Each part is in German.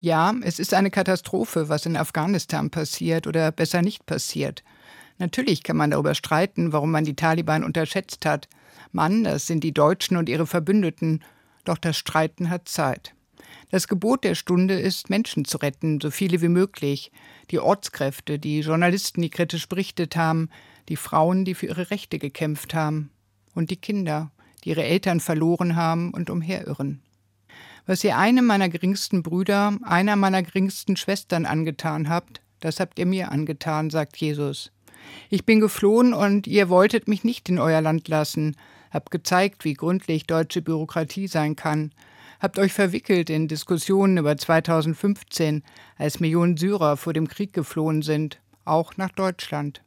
Ja, es ist eine Katastrophe, was in Afghanistan passiert oder besser nicht passiert. Natürlich kann man darüber streiten, warum man die Taliban unterschätzt hat. Mann, das sind die Deutschen und ihre Verbündeten. Doch das Streiten hat Zeit. Das Gebot der Stunde ist, Menschen zu retten, so viele wie möglich. Die Ortskräfte, die Journalisten, die kritisch berichtet haben, die Frauen, die für ihre Rechte gekämpft haben. Und die Kinder, die ihre Eltern verloren haben und umherirren. Was ihr einem meiner geringsten Brüder, einer meiner geringsten Schwestern angetan habt, das habt ihr mir angetan, sagt Jesus. Ich bin geflohen und ihr wolltet mich nicht in euer Land lassen, habt gezeigt, wie gründlich deutsche Bürokratie sein kann, habt euch verwickelt in Diskussionen über 2015, als Millionen Syrer vor dem Krieg geflohen sind, auch nach Deutschland.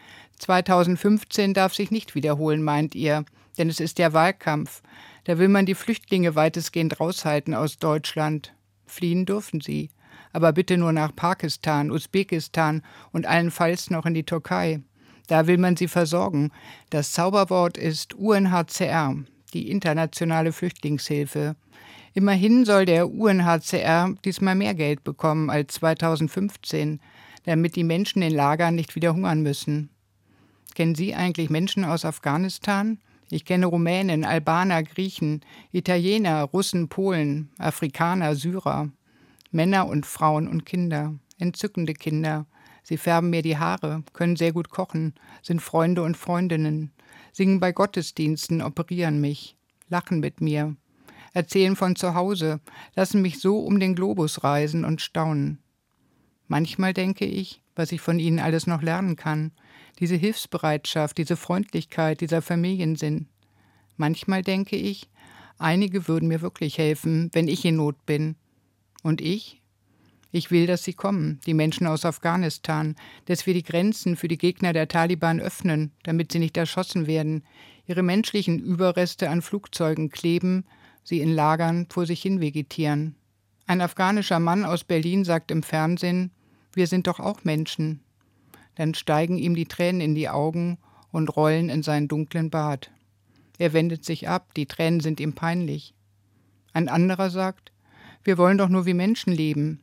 2015 darf sich nicht wiederholen, meint ihr, denn es ist der Wahlkampf. Da will man die Flüchtlinge weitestgehend raushalten aus Deutschland. Fliehen dürfen sie, aber bitte nur nach Pakistan, Usbekistan und allenfalls noch in die Türkei. Da will man sie versorgen. Das Zauberwort ist UNHCR, die internationale Flüchtlingshilfe. Immerhin soll der UNHCR diesmal mehr Geld bekommen als 2015, damit die Menschen in Lagern nicht wieder hungern müssen. Kennen Sie eigentlich Menschen aus Afghanistan? Ich kenne Rumänen, Albaner, Griechen, Italiener, Russen, Polen, Afrikaner, Syrer. Männer und Frauen und Kinder. Entzückende Kinder. Sie färben mir die Haare, können sehr gut kochen, sind Freunde und Freundinnen, singen bei Gottesdiensten, operieren mich, lachen mit mir, erzählen von zu Hause, lassen mich so um den Globus reisen und staunen. Manchmal denke ich, was ich von ihnen alles noch lernen kann. Diese Hilfsbereitschaft, diese Freundlichkeit, dieser Familiensinn. Manchmal denke ich, einige würden mir wirklich helfen, wenn ich in Not bin. Und ich? Ich will, dass sie kommen, die Menschen aus Afghanistan, dass wir die Grenzen für die Gegner der Taliban öffnen, damit sie nicht erschossen werden, ihre menschlichen Überreste an Flugzeugen kleben, sie in Lagern vor sich hin vegetieren. Ein afghanischer Mann aus Berlin sagt im Fernsehen, wir sind doch auch Menschen. Dann steigen ihm die Tränen in die Augen und rollen in seinen dunklen Bart. Er wendet sich ab, die Tränen sind ihm peinlich. Ein anderer sagt, wir wollen doch nur wie Menschen leben.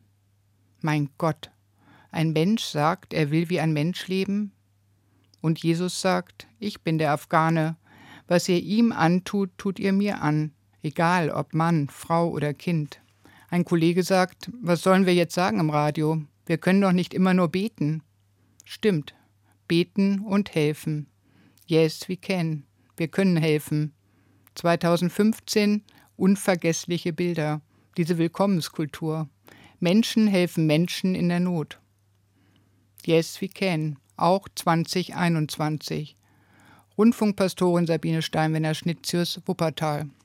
Mein Gott, ein Mensch sagt, er will wie ein Mensch leben? Und Jesus sagt, ich bin der Afghane. Was ihr ihm antut, tut ihr mir an. Egal, ob Mann, Frau oder Kind. Ein Kollege sagt, was sollen wir jetzt sagen im Radio? Wir können doch nicht immer nur beten. Stimmt, beten und helfen. Yes, we can. Wir können helfen. 2015, unvergessliche Bilder. Diese Willkommenskultur. Menschen helfen Menschen in der Not. Yes, we can. Auch 2021. Rundfunkpastorin Sabine Steinwenner-Schnitzius, Wuppertal.